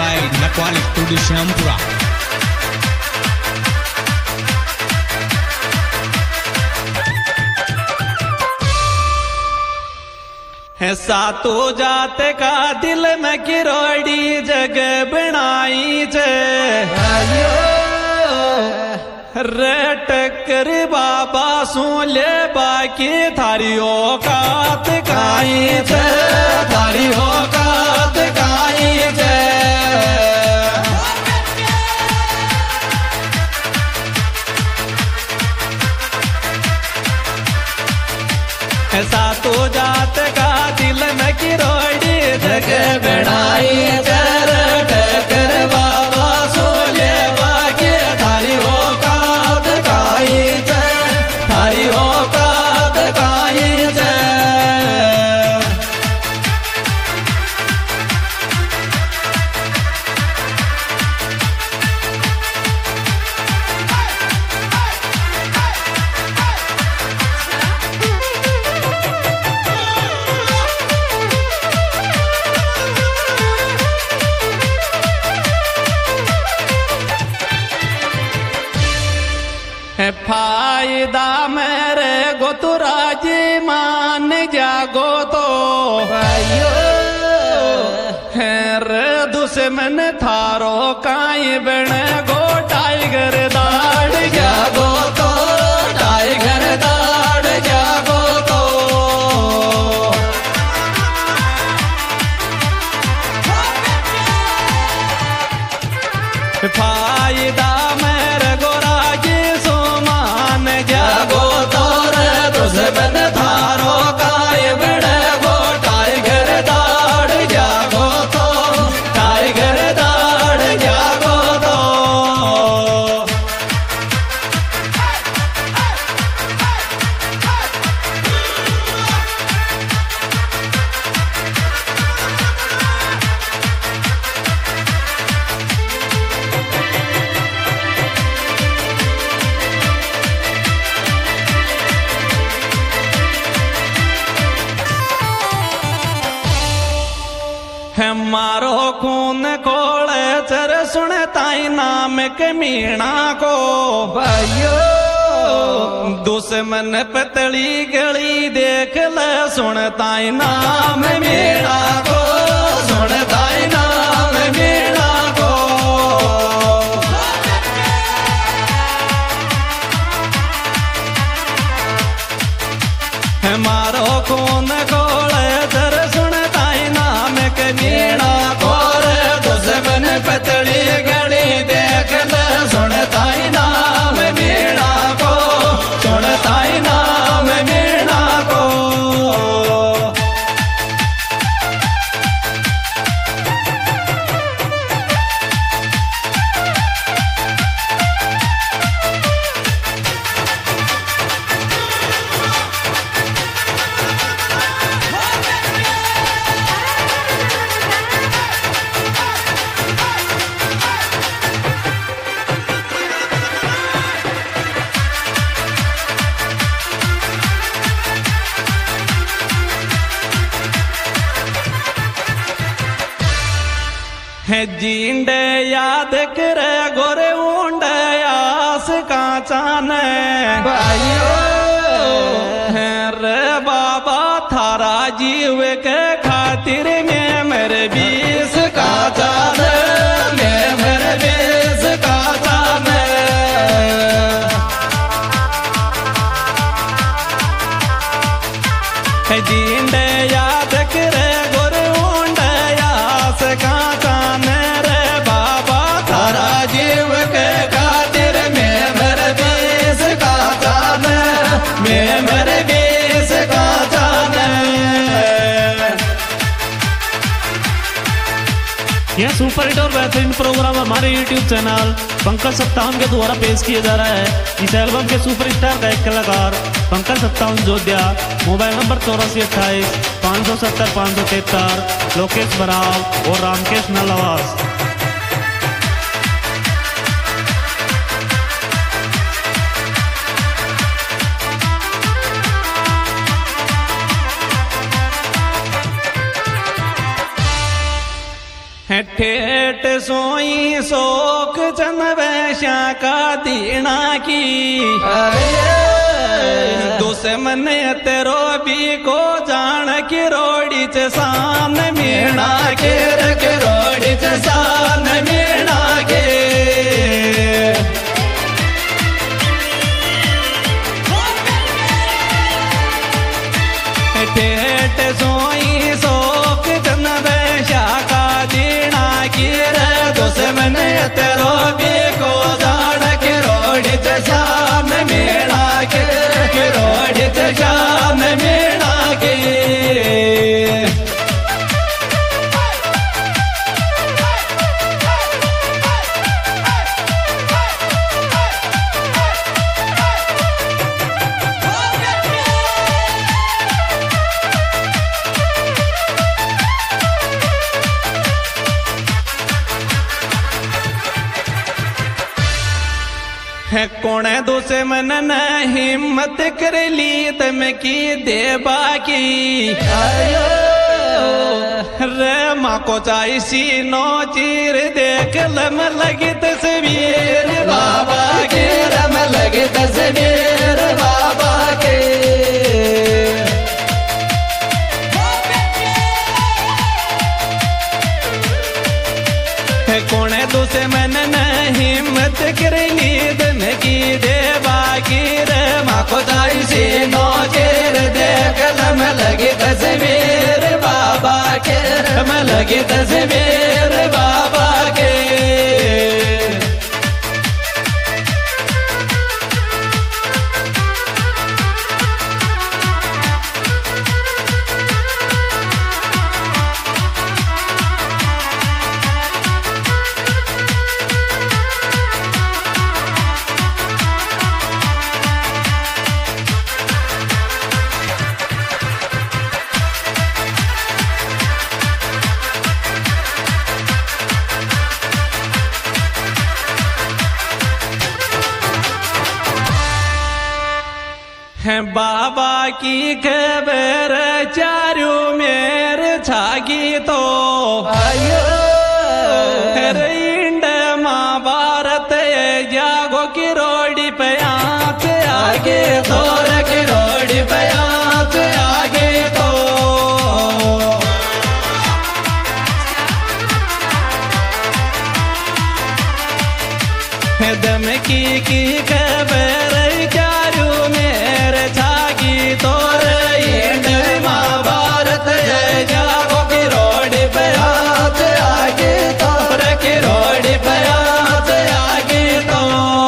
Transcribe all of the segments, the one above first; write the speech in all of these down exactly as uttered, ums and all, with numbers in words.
by Nakwal Studio Shampura. है सातो जात का दिल में किरोड़ी जगह बनाई छे रे टक्कर बाबा सुन ले बाकी थारी औकात काई छे थारी औकात काई छे ऐसा तो जात का दिल में किरोड़ी जगह बनाई जर टकर बाबा सोले बाकी थारी औकात काई जर थारी औकात काई जर फायदा मेरे गो तो राजी मान जागो तो भाइयो है रे दुश्मन थारो काई बन गो टाइगर दाड़ जागो तो टाइगर दाड़ जागो तो फायदा मेरे गो राजी जागो तोर दुश्मन थारो काय बड़े गो टाइगर दाड़ जागो तो टाइगर दाड़ जागो तो मारो खून कोले चर सुन ताई नाम के मीणा को भाइयो दुश्मन पतली गली देख ले सुन ताई नाम मीणा को सुन ताई नाम मीणा को मारो खून कोले चर सुन ताई नाम के मीणा कोर दुश्मन पतली गली देख ले सुन ताई नाम मीणा को सुन ताई नाम मीणा को है जींडे याद करे गोरे ऊंडे आस काचाने भाइयो है रे बाबा थारा जीव के खातिर में मेरे बीस काचाने में मेरे बीस काचाने है जींडे याद करे गोरे ऊंडे आस काचाने मैं मेरे बेस का जाने। यह सुपर हिट और बेहतरीन प्रोग्राम हमारे यूट्यूब चैनल पंकज सत्तावन के द्वारा पेश किया जा रहा है। इस एल्बम के सुपरस्टार गायक कलाकार पंकज सत्तावन जोध्या। मोबाइल नंबर चौरासी अट्ठाईस पाँच सौ सत्तर पाँच सौ तिहत्तर। लोकेश बराव और रामकेश नलवास। है ठेठ सोई शोक चन वैश्या का दीना की दुश्मन तेरो भी को जान की रोड़ी च सान मीणा के रख रोड़ी च सान मीणा के ठेठ सोई शोक चन वैश्या का दीना की दुश्मन तेरो भी को जान की रोड़ी च सान मीणा के रोड़ी च सान मीणा के है कोने दुश्मन न हिम्मत कर ली तम की देबा की रे माँ को चाइसी नो चीर देख लम लगी तस्वीर बाबा के रम लगी तस्वीर बाबा के कोने दुश्मन न हिम्मत कर ली दन की देवा की रे माँ को दाई से नो चेर देख लम लगी तस्वीर बाबा के रम लगी तस्वीर बाबा के बाबा की खबर चारू मेर छागी तो इंड महाभारत जागो की रोड़ी पे आत आगे तोर की रोड़ी पे आत आगे तो दम की की खबर चारू मेर छागी तोर इंड महाभारत जागो की रोड़ी पे हाथ आगे तोर की रोड़ी पे हाथ आगे तो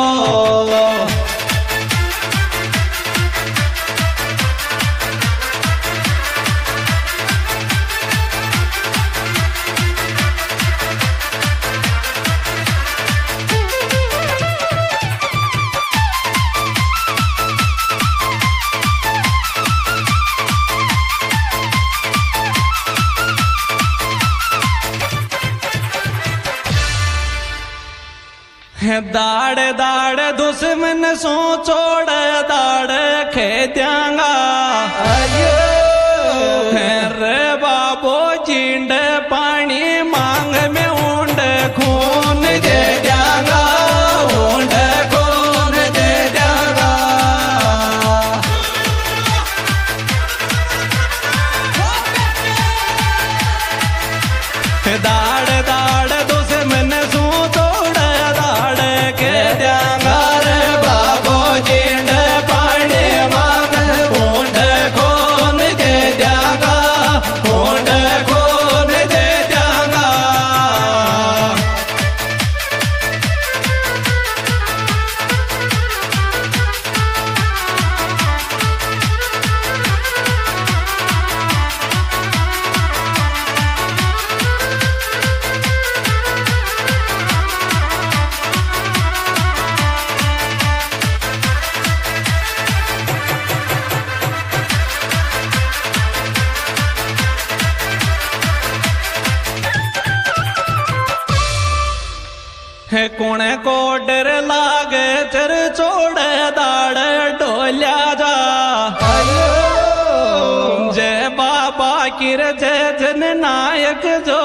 दाड़ दाड़ दुश्मन सो छोड़ दाड़ खे द्यांगा रे बाबो चिंड पानी मांग में ऊंड खून दे द्यांगा ऊंड खून दे द्यांगा दाड़ दाड़ दुश्मन सो छोड़ दाड़ के द्यांगा रे बाबो चिंड पानी मांग ऊंड खून दे द्यांगा ऊंड खून दे द्यांगा है कोने को डर लागे चर छोड़ दाड़ डोल्या जा जय बाबा किर जय जन नायक जो